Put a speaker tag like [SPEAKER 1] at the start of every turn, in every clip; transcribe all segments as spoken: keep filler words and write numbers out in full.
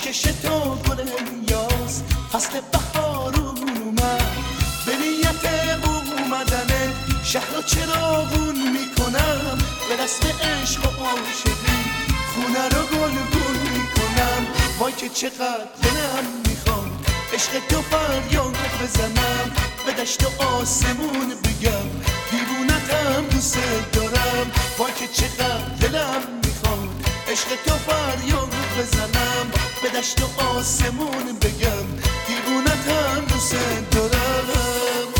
[SPEAKER 1] پیشکش تو گل یاس، فصل بهارون اومد، به نیت اومدن شهر رو چراغون میکنم، به رسم عشق و عاشقی خونه رو گلگون میکنم. وای که چقدر دلم میخواد عشق تو فریاد بزنم، به دشت و آسمون بگم دیوونتم دوست دارم. وای که چقدر دلم میخواد عشق تو فریاد بزنم، به دشت و آسمون بگم دیوونتم دوست دارم.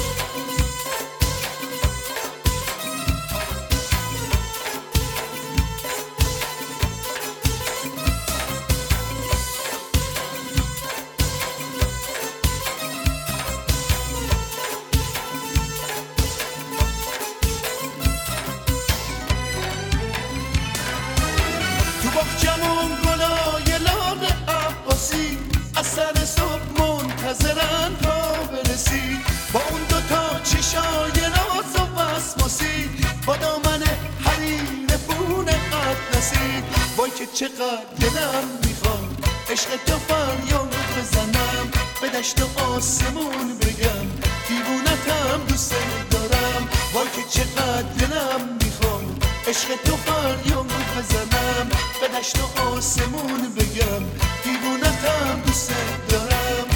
[SPEAKER 1] باغچمون گلای لال عباسی از سر صبح منتظرن تا برسی، با اون دوتا چشای راز و وسواسی، با دامن حریر پون اطلسی. وای که چقدر دلم میخواد عشق تو فریاد بزنم، به دشت و آسمون بگم دیوونتم دوست دارم. وای که چقدر دلم میخواد عشق تو فریاد بزنم، به دشت و آسمون بگم دیوونتم دوست دارم.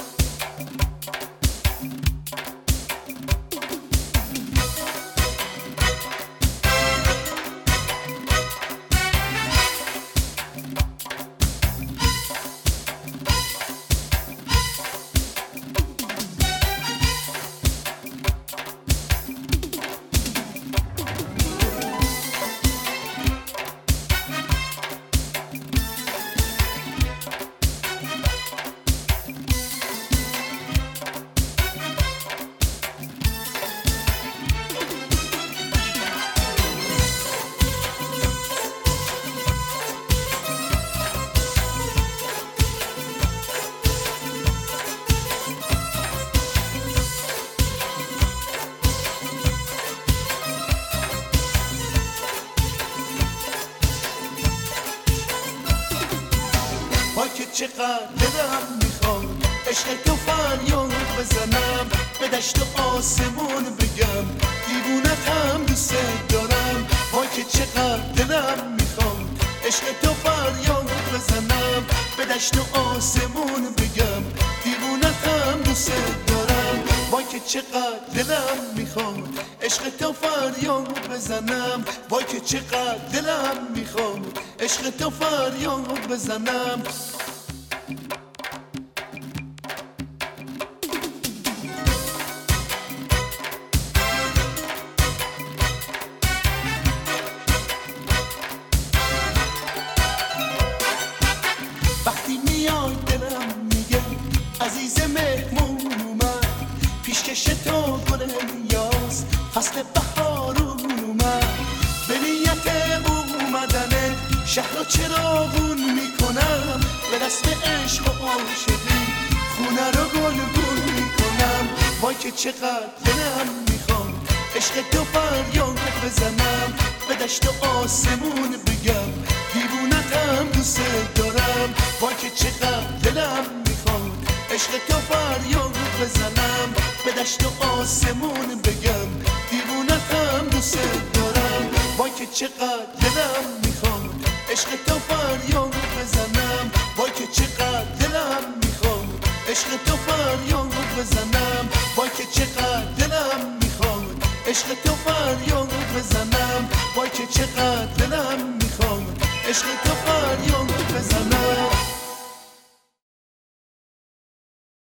[SPEAKER 1] وای که چقدر دلم میخواد عشق تو فریاد بزنم، به دشت و آسمون بگم دیوونتم دوست دارم. وای که چقدر دلم میخواد عشق تو فریاد بزنم، به دشت و آسمون بگم دیوونتم دوست دارم. وای که چقدر دلم میخواد عشق تو فریاد بزنم، وای که چقدر دلم میخواد عشق تو فریاد بزنم. وقتی میای دلم میگه عزیز مهمون اومد، پیشکش تو گل یاس، فصل بهارون اومد، به نیت اومدن شهر رو چراغون میکنم، به رسم عشق و عاشقی خونه رو گلگون میکنم. وای که چقدر دلم میخواد عشق تو فریاد بزنم، به دشت و آسمون بگم دیوونتم دوست دارم. وای که چقدر دلم میخواد عشق تو فریاد بزنم، به دشت و آسمون بگم دیوونتم دوست دارم. وای که چقدر دلم میخواد عشق تو فریاد بزنم، وای که چقدر دلم میخواد عشق تو فریاد بزنم. وای که چقدر دلم میخواد عشق تو فریاد بزنم، وای که چقدر دلم میخواد عشق تو فریاد بزنم.